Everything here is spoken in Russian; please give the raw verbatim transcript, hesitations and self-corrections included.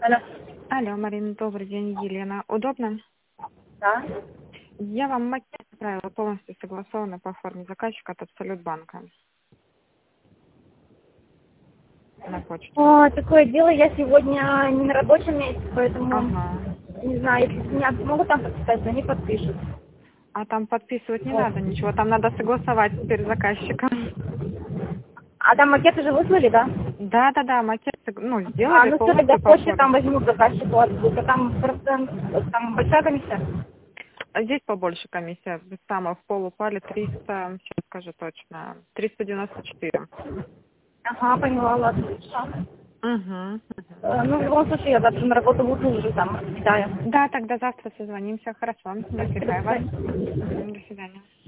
Алло. Алло, Марина, добрый день, Елена. Удобно? Да. Я вам макет отправила полностью согласованно по форме заказчика от Абсолютбанка на почту. О, такое дело, я сегодня не на рабочем месте, поэтому, Ага. не знаю, если меня могут там подписать, они подпишут. А там подписывать не Вот. надо ничего, там надо согласовать теперь заказчика. А там макет уже выслали, да? Да, да, да, макет, ну, А, сделали ну все, тогда полностью по позже там форме. возьму заказчику отзыв, а там процент, там большая комиссия. А здесь побольше комиссия, там в пол упали триста, сейчас скажу точно, триста девяносто четыре. Ага, поняла, ладно. Хорошо. Угу. Э, Ну, в любом случае, я завтра на работу выйду уже там, отвечаю. Да, тогда завтра созвонимся, хорошо, не Спасибо, до отвлекаю вас. свидания. Мгм, до свидания.